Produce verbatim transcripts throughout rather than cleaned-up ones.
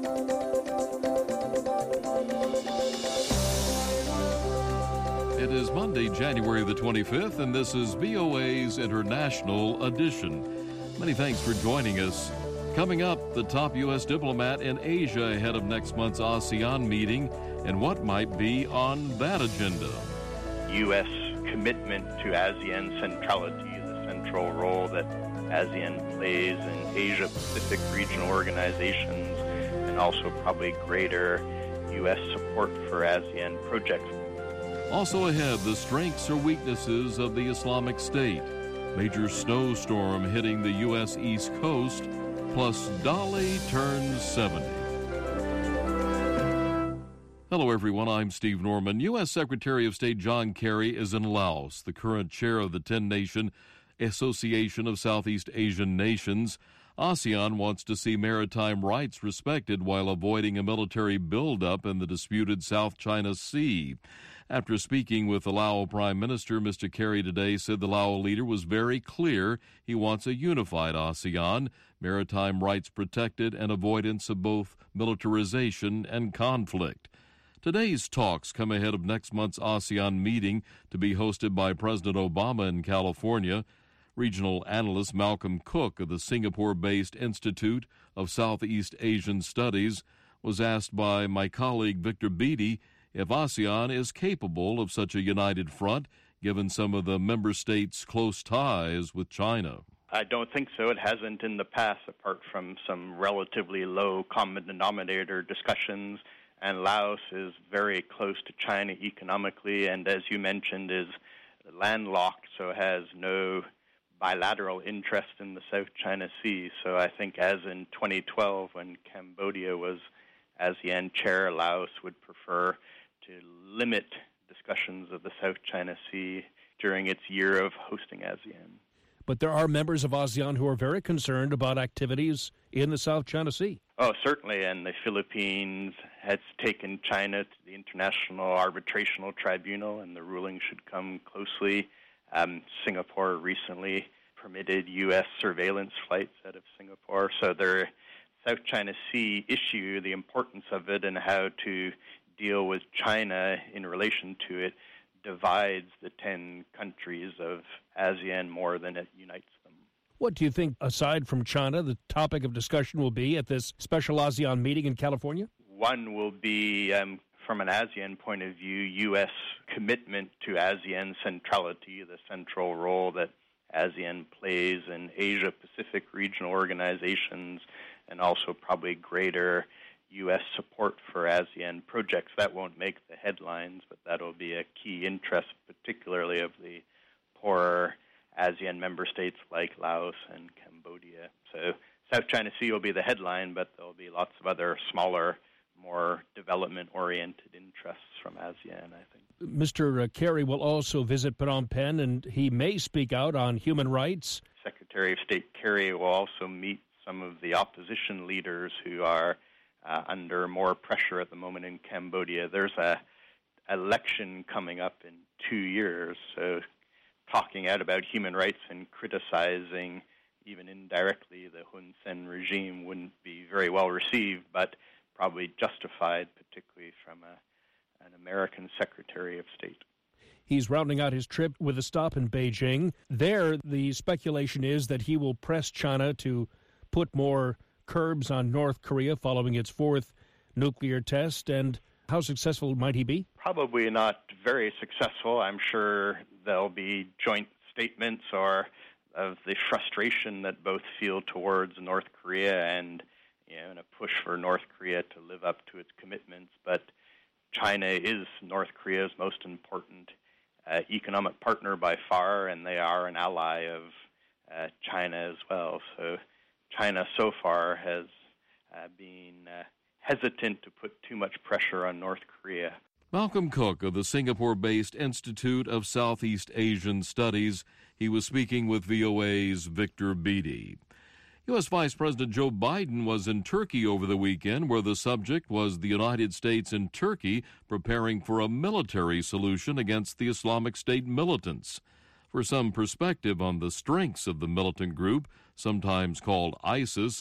It is Monday, January the twenty-fifth, and this is V O A's International Edition. Many thanks for joining us. Coming up, the top U S diplomat in Asia ahead of next month's ASEAN meeting and what might be on that agenda. U S commitment to ASEAN centrality, the central role that ASEAN plays in Asia-Pacific regional organizations, and also probably greater U S support for ASEAN projects. Also ahead, the strengths or weaknesses of the Islamic State. Major snowstorm hitting the U S East Coast, plus Dolly turns seventy. Hello, everyone. I'm Steve Norman. U S Secretary of State John Kerry is in Laos, the current chair of the ten-nation Association of Southeast Asian Nations. ASEAN wants to see maritime rights respected while avoiding a military buildup in the disputed South China Sea. After speaking with the Lao Prime Minister, Mister Kerry today said the Lao leader was very clear he wants a unified ASEAN, maritime rights protected, and avoidance of both militarization and conflict. Today's talks come ahead of next month's ASEAN meeting to be hosted by President Obama in California. Regional analyst Malcolm Cook of the Singapore-based Institute of Southeast Asian Studies was asked by my colleague Victor Beattie if ASEAN is capable of such a united front, given some of the member states' close ties with China. I don't think so. It hasn't in the past, apart from some relatively low common denominator discussions. And Laos is very close to China economically, and as you mentioned, is landlocked, so has no bilateral interest in the South China Sea. So I think as in twenty twelve, when Cambodia was ASEAN chair, Laos would prefer to limit discussions of the South China Sea during its year of hosting ASEAN. But there are members of ASEAN who are very concerned about activities in the South China Sea. Oh, certainly, and the Philippines has taken China to the International Arbitrational Tribunal, and the ruling should come closely. Um, Singapore recently permitted U S surveillance flights out of Singapore. So the South China Sea issue, the importance of it and how to deal with China in relation to it, divides the ten countries of ASEAN more than it unites them. What do you think, aside from China, the topic of discussion will be at this special ASEAN meeting in California? One will be, um, from an ASEAN point of view, U S commitment to ASEAN centrality, the central role that ASEAN plays in Asia-Pacific regional organizations, and also probably greater U S support for ASEAN projects. That won't make the headlines, but that'll be a key interest, particularly of the poorer ASEAN member states like Laos and Cambodia. So South China Sea will be the headline, but there'll be lots of other smaller, more development-oriented interests from ASEAN, I think. Mister Kerry will also visit Phnom Penh, and he may speak out on human rights. Secretary of State Kerry will also meet some of the opposition leaders who are uh, under more pressure at the moment in Cambodia. There's a election coming up in two years, so talking out about human rights and criticizing, even indirectly, the Hun Sen regime wouldn't be very well received, but probably justified, particularly from a, an American Secretary of State. He's rounding out his trip with a stop in Beijing. There, the speculation is that he will press China to put more curbs on North Korea following its fourth nuclear test. And how successful might he be? Probably not very successful. I'm sure there'll be joint statements or of the frustration that both feel towards North Korea and, you know, in a push for North Korea to live up to its commitments. But China is North Korea's most important uh, economic partner by far, and they are an ally of uh, China as well. So China so far has uh, been uh, hesitant to put too much pressure on North Korea. Malcolm Cook of the Singapore-based Institute of Southeast Asian Studies. He was speaking with V O A's Victor Beattie. U S Vice President Joe Biden was in Turkey over the weekend, where the subject was the United States and Turkey preparing for a military solution against the Islamic State militants. For some perspective on the strengths of the militant group, sometimes called ISIS,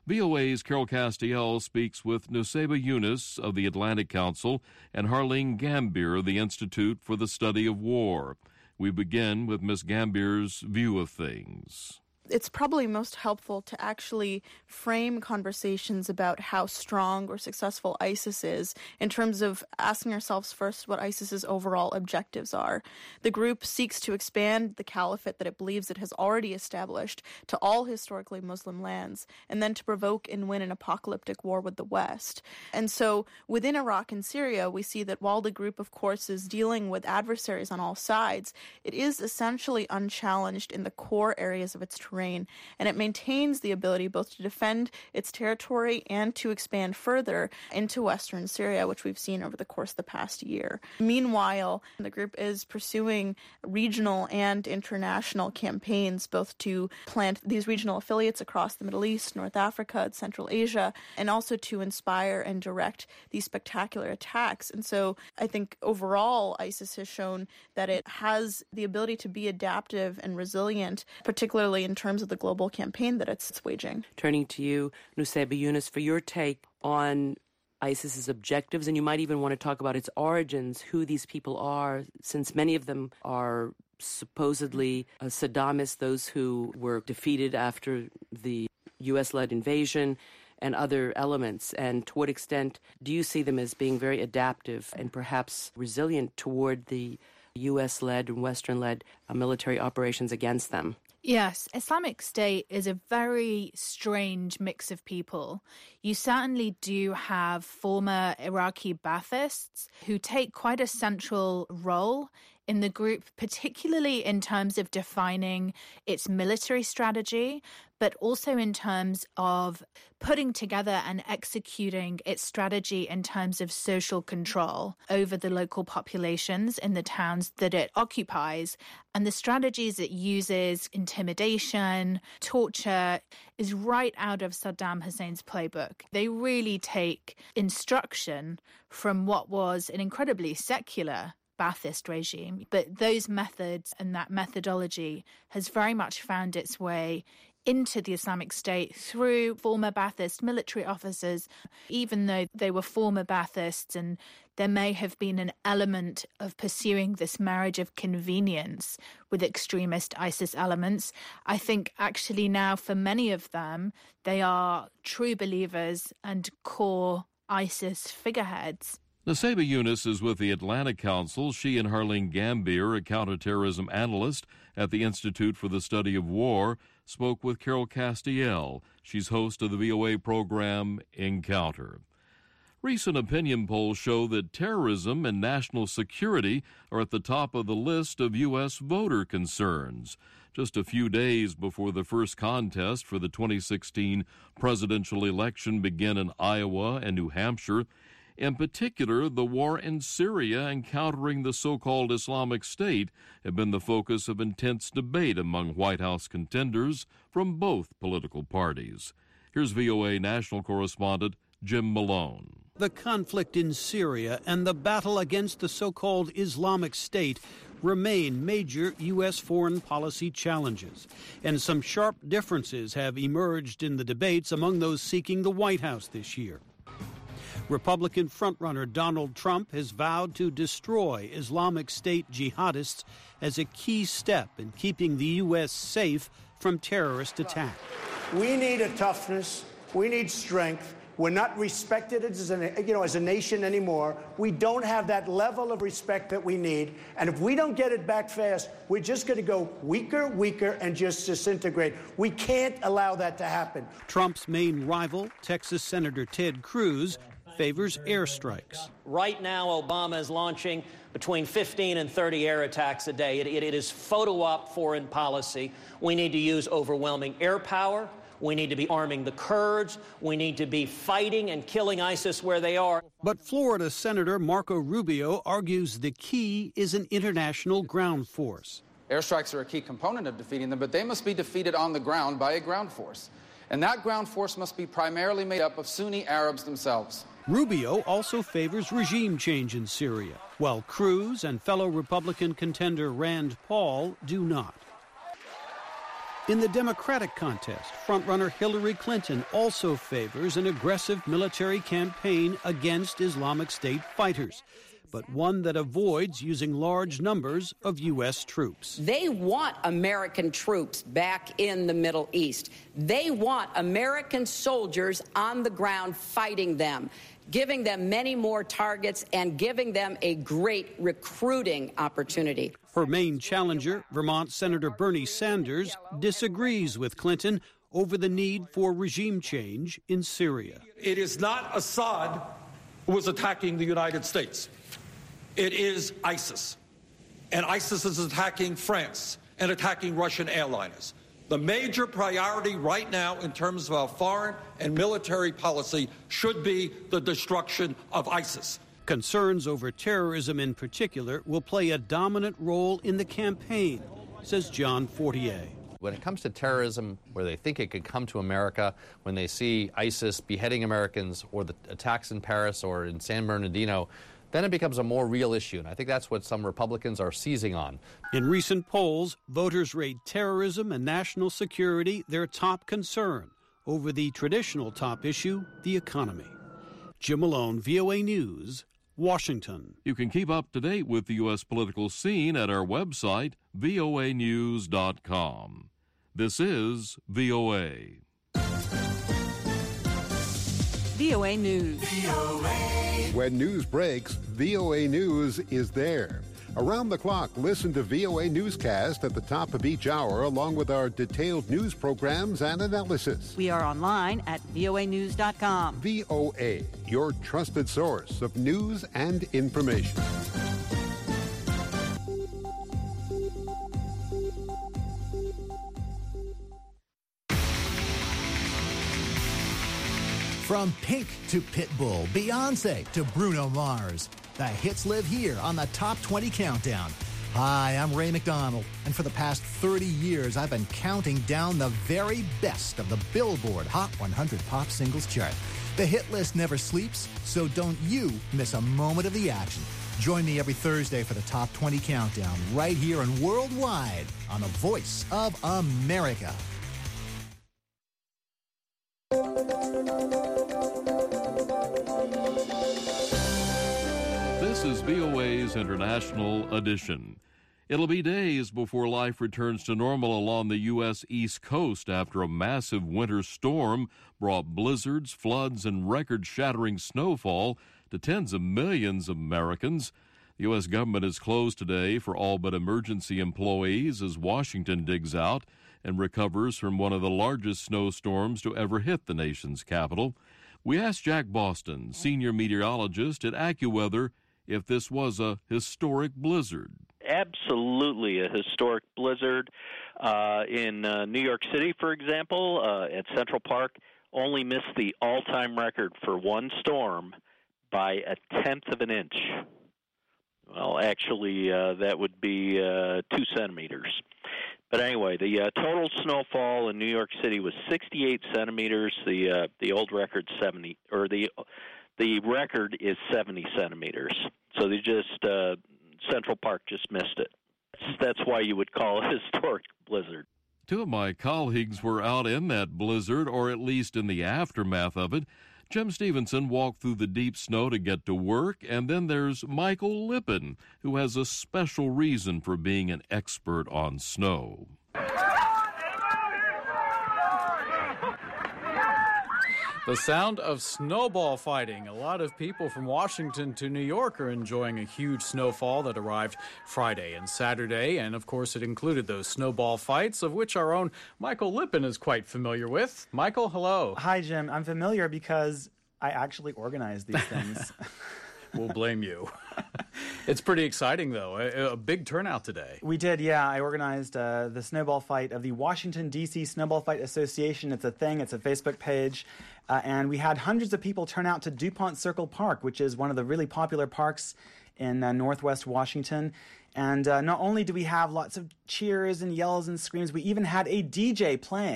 V O A's Carol Castiel speaks with Nusseibeh Yunus of the Atlantic Council and Harleen Gambier of the Institute for the Study of War. We begin with Miz Gambier's view of things. It's probably most helpful to actually frame conversations about how strong or successful ISIS is in terms of asking ourselves first what ISIS's overall objectives are. The group seeks to expand the caliphate that it believes it has already established to all historically Muslim lands, and then to provoke and win an apocalyptic war with the West. And so within Iraq and Syria, we see that while the group, of course, is dealing with adversaries on all sides, it is essentially unchallenged in the core areas of its terrain. And it maintains the ability both to defend its territory and to expand further into western Syria, which we've seen over the course of the past year. Meanwhile, the group is pursuing regional and international campaigns, both to plant these regional affiliates across the Middle East, North Africa, and Central Asia, and also to inspire and direct these spectacular attacks. And so I think overall, ISIS has shown that it has the ability to be adaptive and resilient, particularly in terms of the global campaign that it's waging. Turning to you, Nusseibeh Yunus, for your take on ISIS's objectives, and you might even want to talk about its origins, who these people are, since many of them are supposedly uh, Saddamists, those who were defeated after the U S-led invasion, and other elements. And to what extent do you see them as being very adaptive and perhaps resilient toward the U S-led and Western-led uh, military operations against them? Yes, Islamic State is a very strange mix of people. You certainly do have former Iraqi Baathists who take quite a central role in the group, particularly in terms of defining its military strategy, but also in terms of putting together and executing its strategy in terms of social control over the local populations in the towns that it occupies. And the strategies it uses, intimidation, torture, is right out of Saddam Hussein's playbook. They really take instruction from what was an incredibly secular Ba'athist regime. But those methods and that methodology has very much found its way into the Islamic State through former Ba'athist military officers, even though they were former Baathists, and there may have been an element of pursuing this marriage of convenience with extremist ISIS elements. I think actually now for many of them, they are true believers and core ISIS figureheads. Nusseibeh Yunus is with the Atlantic Council. She and Harleen Gambier, a counterterrorism analyst at the Institute for the Study of War, spoke with Carol Castiel. She's host of the V O A program Encounter. Recent opinion polls show that terrorism and national security are at the top of the list of U S voter concerns. Just a few days before the first contest for the twenty sixteen presidential election began in Iowa and New Hampshire, in particular, the war in Syria and countering the so-called Islamic State have been the focus of intense debate among White House contenders from both political parties. Here's V O A national correspondent Jim Malone. The conflict in Syria and the battle against the so-called Islamic State remain major U S foreign policy challenges, and some sharp differences have emerged in the debates among those seeking the White House this year. Republican frontrunner Donald Trump has vowed to destroy Islamic State jihadists as a key step in keeping the U S safe from terrorist attack. We need a toughness. We need strength. We're not respected as a, you know, as a nation anymore. We don't have that level of respect that we need. And if we don't get it back fast, we're just going to go weaker, weaker, and just disintegrate. We can't allow that to happen. Trump's main rival, Texas Senator Ted Cruz, favors airstrikes. Right now, Obama is launching between fifteen and thirty air attacks a day. It, it, it is photo op foreign policy. We need to use overwhelming air power. We need to be arming the Kurds. We need to be fighting and killing ISIS where they are. But Florida Senator Marco Rubio argues the key is an international ground force. Airstrikes are a key component of defeating them, but they must be defeated on the ground by a ground force. And that ground force must be primarily made up of Sunni Arabs themselves. Rubio also favors regime change in Syria, while Cruz and fellow Republican contender Rand Paul do not. In the Democratic contest, frontrunner Hillary Clinton also favors an aggressive military campaign against Islamic State fighters, but one that avoids using large numbers of U S troops. They want American troops back in the Middle East. They want American soldiers on the ground fighting them, giving them many more targets and giving them a great recruiting opportunity. Her main challenger, Vermont Senator Bernie Sanders, disagrees with Clinton over the need for regime change in Syria. It is not Assad who is attacking the United States. It is ISIS. And ISIS is attacking France and attacking Russian airliners. The major priority right now in terms of our foreign and military policy should be the destruction of ISIS. Concerns over terrorism in particular will play a dominant role in the campaign, says John Fortier. When it comes to terrorism, where they think it could come to America, when they see ISIS beheading Americans or the attacks in Paris or in San Bernardino, then it becomes a more real issue, and I think that's what some Republicans are seizing on. In recent polls, voters rate terrorism and national security their top concern over the traditional top issue, the economy. Jim Malone, V O A News, Washington. You can keep up to date with the U S political scene at our website, V O A news dot com. This is V O A. V O A News. V O A. When news breaks, V O A News is there. Around the clock, listen to V O A Newscast at the top of each hour, along with our detailed news programs and analysis. We are online at V O A news dot com. V O A, your trusted source of news and information. From Pink to Pitbull, Beyonce to Bruno Mars, the hits live here on the Top twenty Countdown. Hi, I'm Ray McDonald, and for the past thirty years, I've been counting down the very best of the Billboard Hot one hundred Pop Singles chart. The hit list never sleeps, so don't you miss a moment of the action. Join me every Thursday for the Top twenty Countdown, right here and worldwide on the Voice of America. This is V O A's International Edition. It'll be days before life returns to normal along the U S East Coast after a massive winter storm brought blizzards, floods, and record-shattering snowfall to tens of millions of Americans. The U S government is closed today for all but emergency employees as Washington digs out and recovers from one of the largest snowstorms to ever hit the nation's capital. We asked Jack Boston, senior meteorologist at AccuWeather, if this was a historic blizzard. Absolutely a historic blizzard. Uh, in uh, New York City, for example, uh, at Central Park, only missed the all-time record for one storm by a tenth of an inch. Well, actually, uh, that would be uh, two centimeters. But anyway, the uh, total snowfall in New York City was sixty-eight centimeters. The uh, the old record seventy, or the the record is seventy centimeters. So they just uh, Central Park just missed it. That's why you would call it a historic blizzard. Two of my colleagues were out in that blizzard, or at least in the aftermath of it. Jim Stevenson walked through the deep snow to get to work, and then there's Michael Lippin, who has a special reason for being an expert on snow. The sound of snowball fighting. A lot of people from Washington to New York are enjoying a huge snowfall that arrived Friday and Saturday, and of course it included those snowball fights, of which our own Michael Lippin is quite familiar with. Michael, hello. Hi, Jim. I'm familiar because I actually organized these things. We'll blame you. It's pretty exciting, though. A, a big turnout today. We did, yeah. I organized uh, the snowball fight of the Washington, D C Snowball Fight Association. It's a thing. It's a Facebook page. Uh, and we had hundreds of people turn out to DuPont Circle Park, which is one of the really popular parks in uh, northwest Washington. And uh, not only do we have lots of cheers and yells and screams, we even had a D J playing.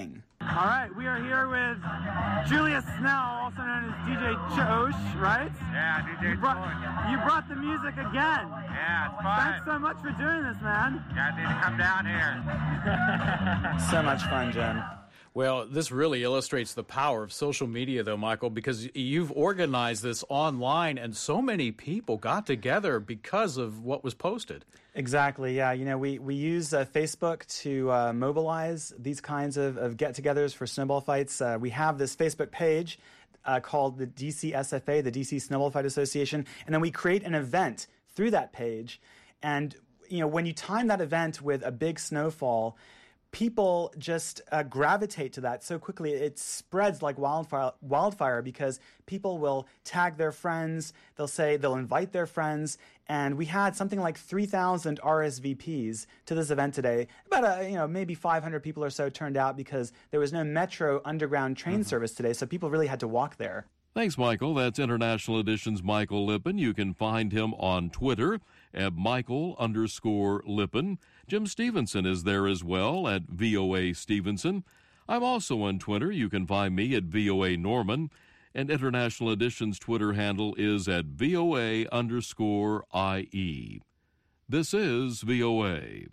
All right, we are here with Julius Snell, also known as D J Chosh, right? Yeah, D J you brought, Chosh. You brought the music again. Yeah, it's fun. Thanks so much for doing this, man. Yeah, I need to come down here. So much fun, Jen. Well, this really illustrates the power of social media, though, Michael, because you've organized this online, and so many people got together because of what was posted. Exactly, yeah. You know, we, we use uh, Facebook to uh, mobilize these kinds of, of get-togethers for snowball fights. Uh, we have this Facebook page uh, called the D C S F A, the D C Snowball Fight Association, and then we create an event through that page. And, you know, when you time that event with a big snowfall, people just uh, gravitate to that so quickly. It spreads like wildfire, wildfire because people will tag their friends. They'll say they'll invite their friends. And we had something like three thousand R S V Ps to this event today. About a, you know, maybe five hundred people or so turned out because there was no Metro underground train mm-hmm. service today. So people really had to walk there. Thanks, Michael. That's International Edition's Michael Lippin. You can find him on Twitter at Michael underscore Lippin. Jim Stevenson is there as well at V O A Stevenson. I'm also on Twitter. You can find me at V O A Norman. And International Edition's Twitter handle is at V O A underscore I E. This is V O A.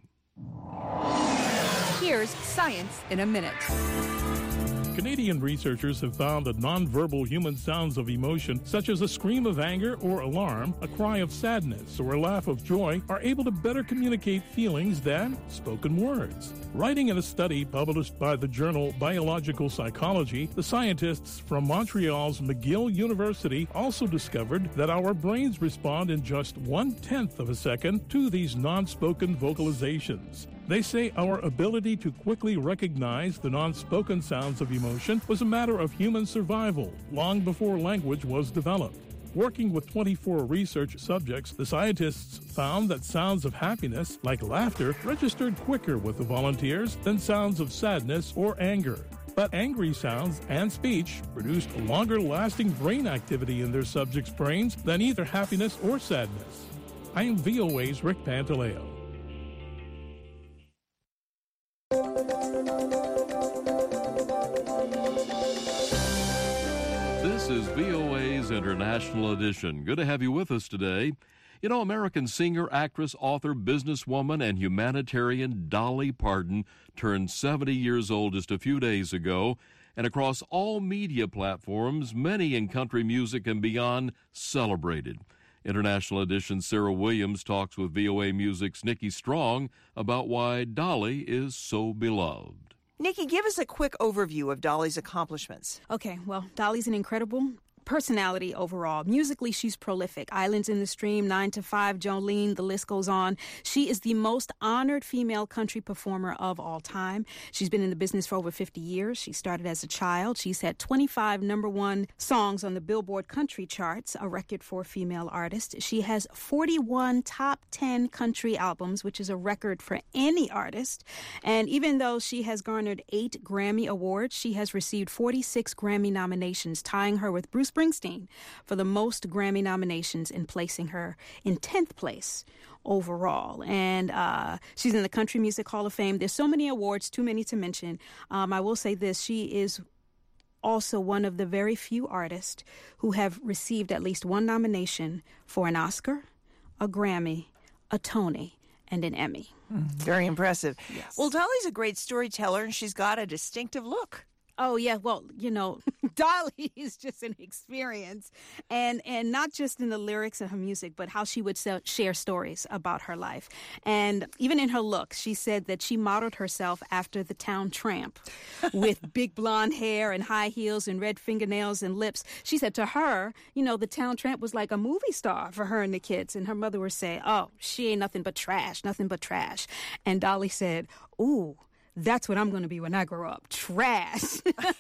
Here's Science in a Minute. Canadian researchers have found that nonverbal human sounds of emotion, such as a scream of anger or alarm, a cry of sadness, or a laugh of joy, are able to better communicate feelings than spoken words. Writing in a study published by the journal Biological Psychology, the scientists from Montreal's McGill University also discovered that our brains respond in just one-tenth of a second to these non-spoken vocalizations. They say our ability to quickly recognize the non-spoken sounds of emotion was a matter of human survival long before language was developed. Working with twenty-four research subjects, the scientists found that sounds of happiness, like laughter, registered quicker with the volunteers than sounds of sadness or anger. But angry sounds and speech produced longer-lasting brain activity in their subjects' brains than either happiness or sadness. I am V O A's Rick Pantaleo. This is V O A's International Edition. Good to have you with us today. You know, American singer, actress, author, businesswoman, and humanitarian Dolly Parton turned seventy years old just a few days ago, and across all media platforms, many in country music and beyond celebrated. International Edition's Sarah Williams talks with V O A Music's Nikki Strong about why Dolly is so beloved. Nikki, give us a quick overview of Dolly's accomplishments. Okay, well, Dolly's an incredible personality overall. Musically, she's prolific. Islands in the Stream, nine to five, Jolene, the list goes on. She is the most honored female country performer of all time. She's been in the business for over fifty years. She started as a child. She's had twenty-five number one songs on the Billboard country charts, a record for a female artist. She has forty-one top ten country albums, which is a record for any artist. And even though she has garnered eight Grammy Awards, she has received forty-six Grammy nominations, tying her with Bruce Springsteen for the most Grammy nominations and placing her in tenth place overall. And uh, she's in the Country Music Hall of Fame. There's so many awards, too many to mention. Um, I will say this, she is also one of the very few artists who have received at least one nomination for an Oscar, a Grammy, a Tony, and an Emmy. Mm, very impressive. Yes. Well, Dolly's a great storyteller, and she's got a distinctive look. Oh, yeah. Well, you know, Dolly is just an experience. And and not just in the lyrics of her music, but how she would sell, share stories about her life. And even in her look, she said that she modeled herself after the town tramp with big blonde hair and high heels and red fingernails and lips. She said to her, you know, the town tramp was like a movie star for her and the kids. And her mother would say, oh, she ain't nothing but trash, nothing but trash. And Dolly said, ooh, that's what I'm going to be when I grow up, trash.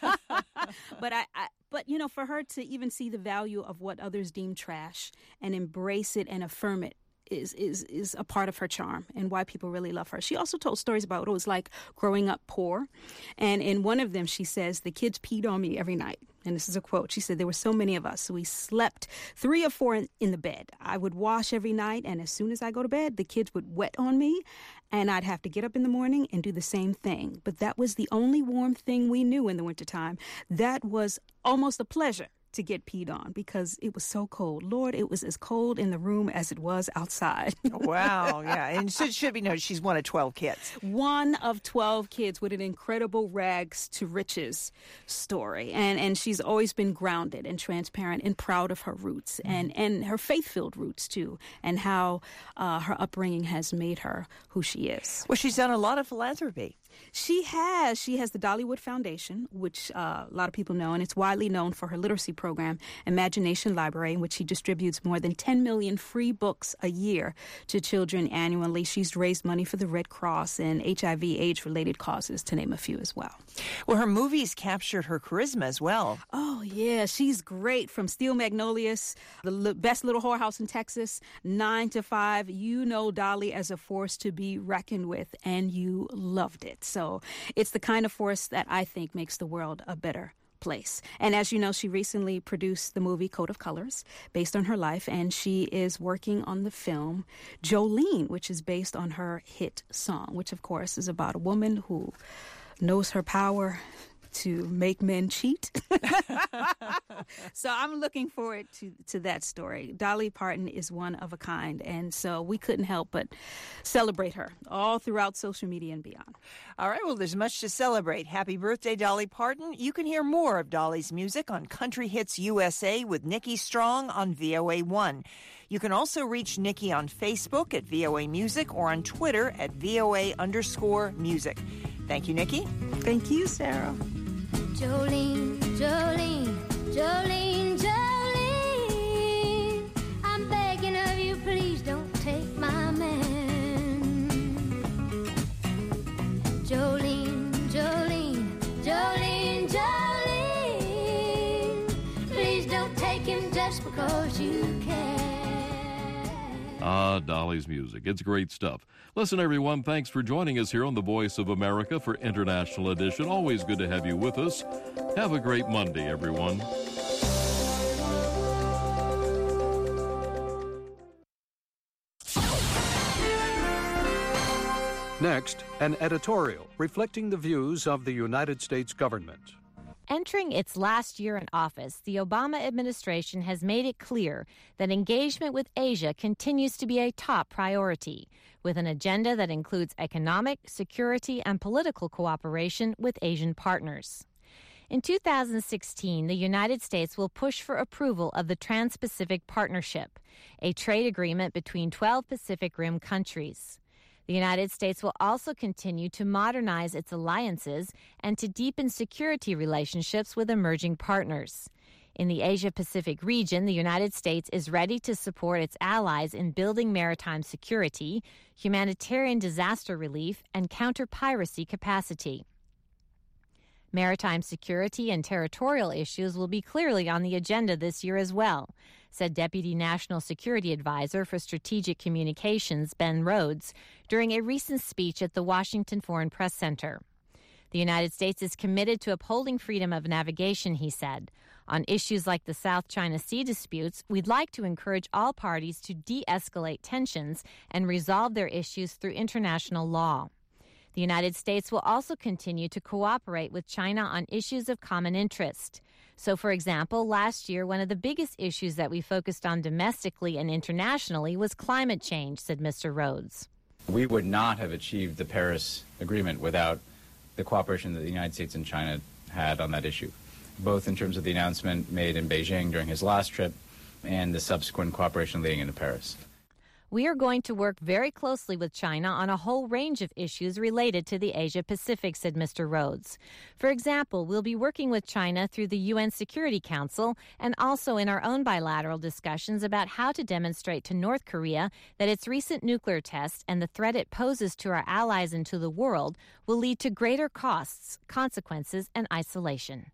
but I, I, but you know, for her to even see the value of what others deem trash and embrace it and affirm it is is is a part of her charm and why people really love her. She also told stories about what it was like growing up poor. And in one of them, she says, the kids peed on me every night. And this is a quote. She said, there were so many of us, so we slept three or four in, in the bed. I would wash every night, and as soon as I go to bed, the kids would wet on me, and I'd have to get up in the morning and do the same thing. But that was the only warm thing we knew in the wintertime. That was almost a pleasure to get peed on because it was so cold. Lord, it was as cold in the room as it was outside. Wow, yeah. And so it should be noted she's one of twelve kids. One of twelve kids with an incredible rags to riches story. And and she's always been grounded and transparent and proud of her roots mm-hmm. and, and her faith-filled roots, too, and how uh, her upbringing has made her who she is. Well, she's done a lot of philanthropy. She has. She has the Dollywood Foundation, which uh, a lot of people know, and it's widely known for her literacy program, Imagination Library, in which she distributes more than ten million free books a year to children annually. She's raised money for the Red Cross and H I V AIDS-related causes, to name a few as well. Well, her movies captured her charisma as well. Oh, yeah. She's great. From Steel Magnolias, The L- Best Little Whorehouse in Texas, Nine to Five. You know Dolly as a force to be reckoned with, and you loved it. So it's the kind of force that I think makes the world a better place. And as you know, she recently produced the movie Code of Colors, based on her life, and she is working on the film Jolene, which is based on her hit song, which, of course, is about a woman who knows her power to make men cheat. So I'm looking forward to, to that story. Dolly Parton is one of a kind, and so we couldn't help but celebrate her all throughout social media and beyond. All right, well, there's much to celebrate. Happy birthday, Dolly Parton. You can hear more of Dolly's music on Country Hits U S A with Nikki Strong on V O A one. You can also reach Nikki on Facebook at V O A Music or on Twitter at V O A underscore music. Thank you, Nikki. Thank you, Sarah. Jolene, Jolene, Jolene, Jolene, I'm begging of you, please don't take my man. Jolene, Jolene, Jolene, Jolene, please don't take him just because you can. Ah, Dolly's music. It's great stuff. Listen, everyone, thanks for joining us here on The Voice of America for International Edition. Always good to have you with us. Have a great Monday, everyone. Next, an editorial reflecting the views of the United States government. Entering its last year in office, the Obama administration has made it clear that engagement with Asia continues to be a top priority, with an agenda that includes economic, security, and political cooperation with Asian partners. In two thousand sixteen, the United States will push for approval of the Trans-Pacific Partnership, a trade agreement between twelve Pacific Rim countries. The United States will also continue to modernize its alliances and to deepen security relationships with emerging partners. In the Asia-Pacific region, the United States is ready to support its allies in building maritime security, humanitarian disaster relief, and counter-piracy capacity. Maritime security and territorial issues will be clearly on the agenda this year as well, said Deputy National Security Advisor for Strategic Communications Ben Rhodes during a recent speech at the Washington Foreign Press Center. The United States is committed to upholding freedom of navigation, he said. On issues like the South China Sea disputes, we'd like to encourage all parties to de-escalate tensions and resolve their issues through international law. The United States will also continue to cooperate with China on issues of common interest. So, for example, last year, one of the biggest issues that we focused on domestically and internationally was climate change, said Mister Rhodes. We would not have achieved the Paris Agreement without the cooperation that the United States and China had on that issue, both in terms of the announcement made in Beijing during his last trip and the subsequent cooperation leading into Paris. We are going to work very closely with China on a whole range of issues related to the Asia-Pacific, said Mister Rhodes. For example, we'll be working with China through the U N Security Council and also in our own bilateral discussions about how to demonstrate to North Korea that its recent nuclear test and the threat it poses to our allies and to the world will lead to greater costs, consequences, and isolation.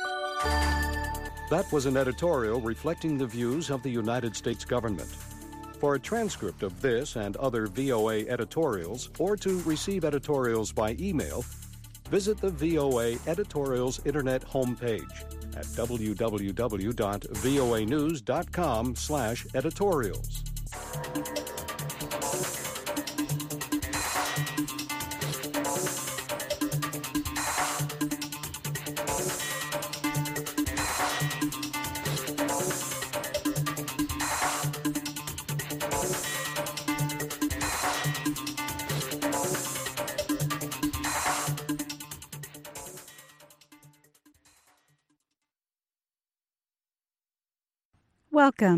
That was an editorial reflecting the views of the United States government. For a transcript of this and other V O A editorials, or to receive editorials by email, visit the V O A Editorials Internet homepage at w w w dot voa news dot com slash editorials. Welcome